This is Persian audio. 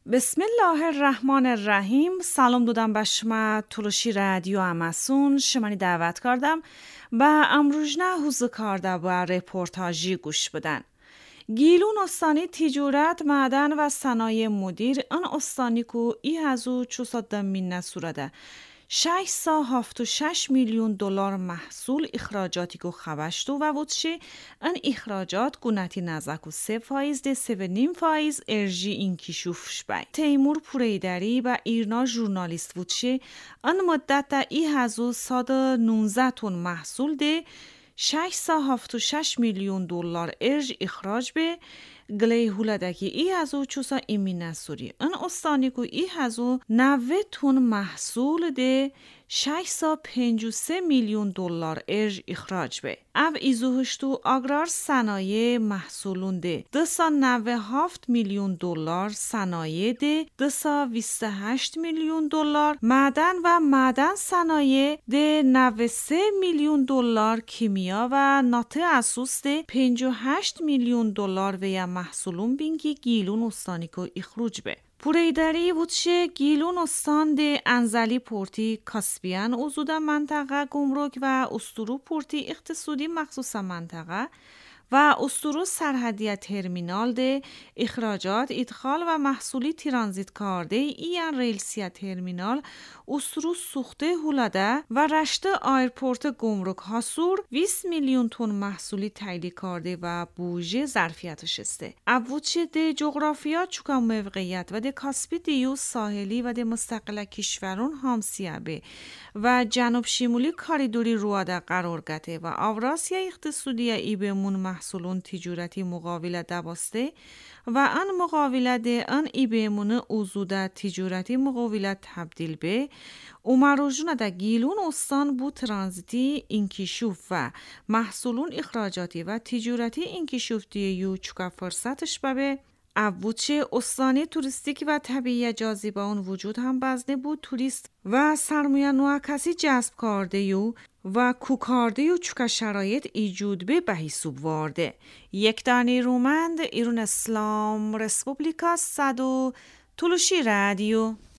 بسم الله الرحمن الرحیم. سلام دادم به شما تلوشی رادیو اماسون شمانی دعوت کردم و امروزنه حوزه کرده و رپورتاجی گوش بدن. گیلون استانی تجارت معدن و صنایع مدیر ان استانی کو ای هزو 400 مینه سورده 676 میلیون دلار محصول اخراجاتی کو خوشتو و وچه ان اخراجات گونتی نزاکو 3% ده 7.5% ارژی این کشوفش بای. تیمور پوریدری و ایرنا ژورنالیست وچه ان مدت ای هزو 119 تن محصول ده 676 میلیون دلار ارج اخراج به گلی هولدکی ای هزو 400 ایمینه سوری ان استانی کو ای هزو 90 تن محصول ده 653 میلیون دلار ارج اخراج به او ایزوهشتو آگرار صنایع محصولون ده 297 میلیون دلار صنایع ده 228 میلیون دلار معدن و معدن صنایع ده 93 میلیون دلار کیمیا و ناته اسوس ده 58 میلیون دلار و یا محصولون بینگی گیلون استانی کو اخراج به پوریدری وچه گیلون استان ده انزلی پورتی کاسپیان اوزوده منطقه گمرک و استرو پورتی اقتصادی مخصوص منطقه و استرو سرحدیه ترمینال ده اخراجات ادخال و محصولی ترانزیت کرده این ریلسیه ترمینال استرو سوخته هولده و رشته آیرپورت گمرک هاسور 20 میلیون تن محصولی تایید کرده و بوجه ظرفیتش استه. اوچه ده جغرافیا چوکا موقعیت و ده کاسپی دیو ساحلی و ده مستقل کشورون همسیه به و جنوب شمالی کاریدوری رواده قرار گته و اوراسیا اقتصادی ای بمون محصولون تجارتی مقاوله دباسته و ان مقاوله ده ان ای بمون اوزوده تجارتی مقاوله تبدیل به اومروجونه ده گیلون استان بو ترانزیتی انکشوف و محصولون اخراجاتی و تجارتی انکشوف دیو چوکا فرصتش به اوچه استانی توریستیک و طبیعی جاذبه اون وجود هم بزنه بود توریست و سرمایه نوع کسی جذب کرده یو و کوکارده یو چوکا شرایط ایجود به حساب وارده. یک دانی رومند ایرون اسلام رسپوبلیکا صدو تلوشی رادیو